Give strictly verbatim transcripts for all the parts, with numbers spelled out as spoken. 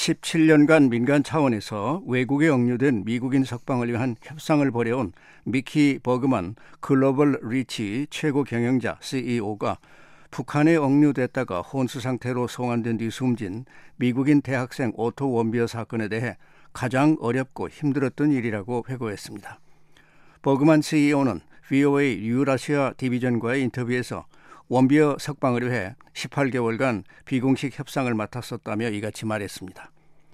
십칠 년간 민간 차원에서 외국에 억류된 미국인 석방을 위한 협상을 벌여온 미키 버그만 글로벌 리치 최고 경영자 씨이오가 북한에 억류됐다가 혼수 상태로 송환된 뒤 숨진 미국인 대학생 오토 원비어 사건에 대해 가장 어렵고 힘들었던 일이라고 회고했습니다. 버그만 씨이오는 브이오에이 유라시아 디비전과의 인터뷰에서 원비어 석방을 위해 십팔 개월간 비공식 협상을 맡았었다며 이같이 말했습니다.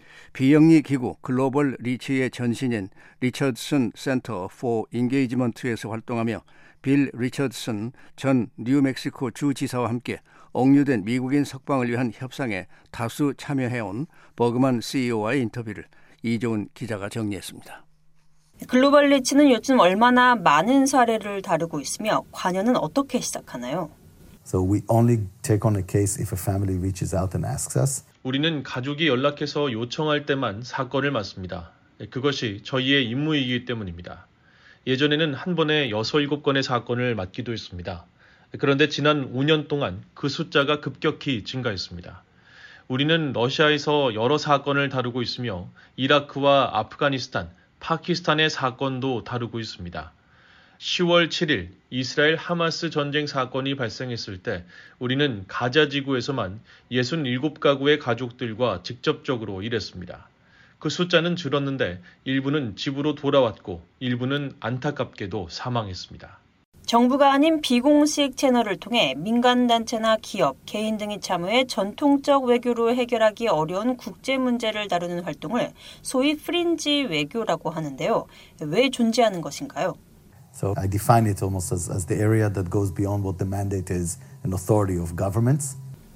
비영리 기구 글로벌 리치의 전신인 리처드슨 센터 포 인게이지먼트에서 활동하며 빌 리처드슨 전 뉴멕시코 주지사와 함께 억류된 미국인 석방을 위한 협상에 다수 참여해온 버그만 씨이오와의 인터뷰를 이조은 기자가 정리했습니다. 글로벌 리치는 요즘 얼마나 많은 사례를 다루고 있으며 관여는 어떻게 시작하나요? So we only take on a case if a family reaches out and asks us. 우리는 가족이 연락해서 요청할 때만 사건을 맡습니다. 그것이 저희의 임무이기 때문입니다. 예전에는 한 번에 여섯, 일곱 건의 사건을 맡기도 했습니다. 그런데 지난 오 년 동안 그 숫자가 급격히 증가했습니다. 우리는 러시아에서 여러 사건을 다루고 있으며 이라크와 아프가니스탄, 파키스탄의 사건도 다루고 있습니다. 시월 칠일 이스라엘 하마스 전쟁 사건이 발생했을 때 우리는 가자 지구에서만 육십칠 가구의 가족들과 직접적으로 일했습니다. 그 숫자는 줄었는데 일부는 집으로 돌아왔고 일부는 안타깝게도 사망했습니다. 정부가 아닌 비공식 채널을 통해 민간단체나 기업, 개인 등이 참여해 전통적 외교로 해결하기 어려운 국제 문제를 다루는 활동을 소위 프린지 외교라고 하는데요. 왜 존재하는 것인가요? So I define it almost as, as the area that goes beyond what the mandate is and authority of governments.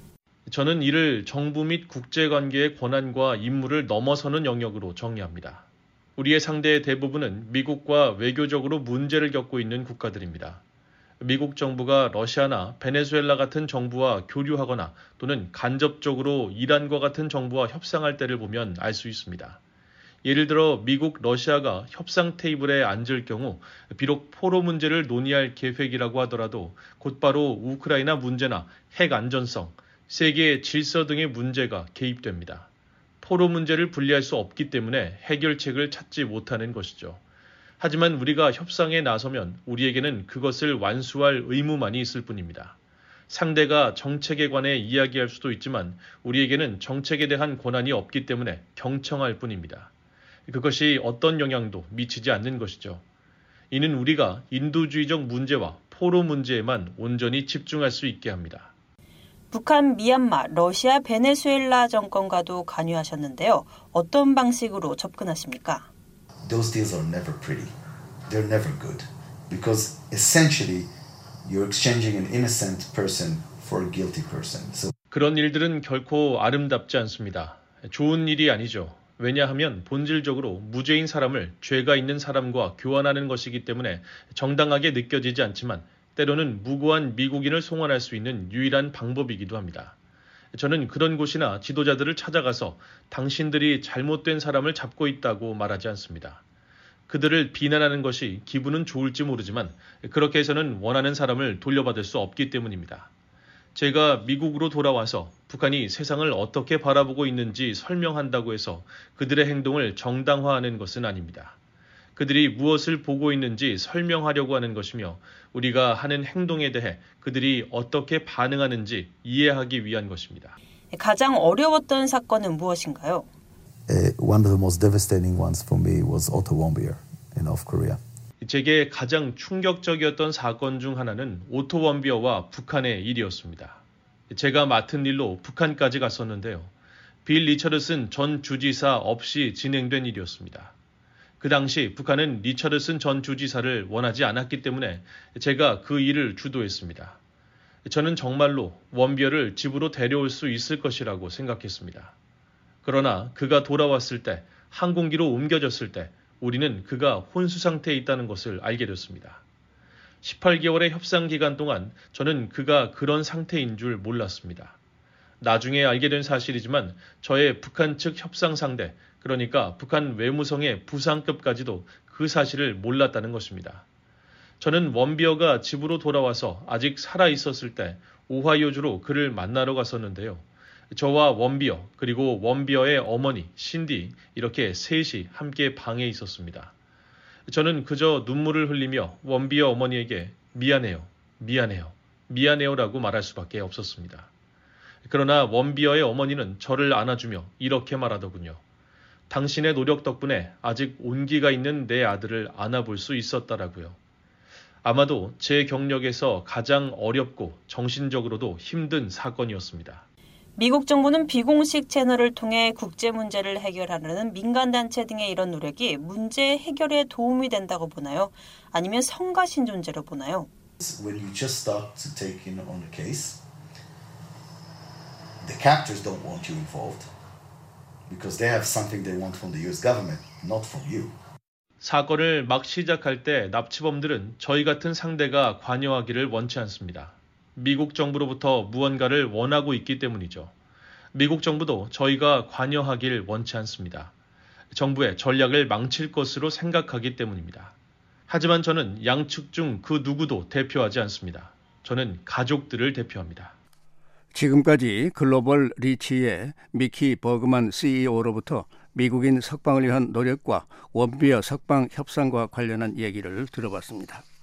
저는 이를 정부 및 국제관계의 권한과 임무를 넘어서는 영역으로 정의합니다. 우리의 상대의 대부분은 미국과 외교적으로 문제를 겪고 있는 국가들입니다. 미국 정부가 러시아나 베네수엘라 같은 정부와 교류하거나 또는 간접적으로 이란과 같은 정부와 협상할 때를 보면 알 수 있습니다. 예를 들어 미국, 러시아가 협상 테이블에 앉을 경우 비록 포로 문제를 논의할 계획이라고 하더라도 곧바로 우크라이나 문제나 핵 안전성, 세계 질서 등의 문제가 개입됩니다. 포로 문제를 분리할 수 없기 때문에 해결책을 찾지 못하는 것이죠. 하지만 우리가 협상에 나서면 우리에게는 그것을 완수할 의무만이 있을 뿐입니다. 상대가 정책에 관해 이야기할 수도 있지만 우리에게는 정책에 대한 권한이 없기 때문에 경청할 뿐입니다. 그것이 어떤 영향도 미치지 않는 것이죠. 이는 우리가 인도주의적 문제와 포로 문제에만 온전히 집중할 수 있게 합니다. 북한, 미얀마, 러시아, 베네수엘라 정권과도 관여하셨는데요. 어떤 방식으로 접근하십니까? Those deals are never pretty. They're never good. Because essentially you're exchanging an innocent person for a guilty person. So 그런 일들은 결코 아름답지 않습니다. 좋은 일이 아니죠. 왜냐하면 본질적으로 무죄인 사람을 죄가 있는 사람과 교환하는 것이기 때문에 정당하게 느껴지지 않지만 때로는 무고한 미국인을 송환할 수 있는 유일한 방법이기도 합니다. 저는 그런 곳이나 지도자들을 찾아가서 당신들이 잘못된 사람을 잡고 있다고 말하지 않습니다. 그들을 비난하는 것이 기분은 좋을지 모르지만 그렇게 해서는 원하는 사람을 돌려받을 수 없기 때문입니다. 제가 미국으로 돌아와서 북한이 세상을 어떻게 바라보고 있는지 설명한다고 해서 그들의 행동을 정당화하는 것은 아닙니다. 그들이 무엇을 보고 있는지 설명하려고 하는 것이며 우리가 하는 행동에 대해 그들이 어떻게 반응하는지 이해하기 위한 것입니다. 가장 어려웠던 사건은 무엇인가요? Uh, one of the most devastating ones for me was Otto Warmbier in North Korea. 제게 가장 충격적이었던 사건 중 하나는 오토 원비어와 북한의 일이었습니다. 제가 맡은 일로 북한까지 갔었는데요. 빌 리처드슨 전 주지사 없이 진행된 일이었습니다. 그 당시 북한은 리처드슨 전 주지사를 원하지 않았기 때문에 제가 그 일을 주도했습니다. 저는 정말로 원비어를 집으로 데려올 수 있을 것이라고 생각했습니다. 그러나 그가 돌아왔을 때, 항공기로 옮겨졌을 때 우리는 그가 혼수 상태에 있다는 것을 알게 됐습니다. 십팔 개월의 협상 기간 동안 저는 그가 그런 상태인 줄 몰랐습니다. 나중에 알게 된 사실이지만 저의 북한 측 협상 상대, 그러니까 북한 외무성의 부상급까지도 그 사실을 몰랐다는 것입니다. 저는 원비어가 집으로 돌아와서 아직 살아 있었을 때 오하이오주로 그를 만나러 갔었는데요. 저와 원비어 그리고 원비어의 어머니 신디 이렇게 셋이 함께 방에 있었습니다. 저는 그저 눈물을 흘리며 원비어 어머니에게 미안해요, 미안해요, 미안해요라고 말할 수밖에 없었습니다. 그러나 원비어의 어머니는 저를 안아주며 이렇게 말하더군요. 당신의 노력 덕분에 아직 온기가 있는 내 아들을 안아볼 수 있었다라고요. 아마도 제 경력에서 가장 어렵고 정신적으로도 힘든 사건이었습니다. 미국 정부는 비공식 채널을 통해 국제 문제를 해결하려는 민간단체 등의 이런 노력이 문제 해결에 도움이 된다고 보나요? 아니면 성가신 존재로 보나요? When you just start to take in on a case, the captors don't want you involved because they have something they want from the U S government, not from you. 사건을 막 시작할 때 납치범들은 저희 같은 상대가 관여하기를 원치 않습니다. 미국 정부로부터 무언가를 원하고 있기 때문이죠. 미국 정부도 저희가 관여하길 원치 않습니다. 정부의 전략을 망칠 것으로 생각하기 때문입니다. 하지만 저는 양측 중 그 누구도 대표하지 않습니다. 저는 가족들을 대표합니다. 지금까지 글로벌 리치의 미키 버그만 씨이오로부터 미국인 석방을 위한 노력과 원비어 석방 협상과 관련한 얘기를 들어봤습니다.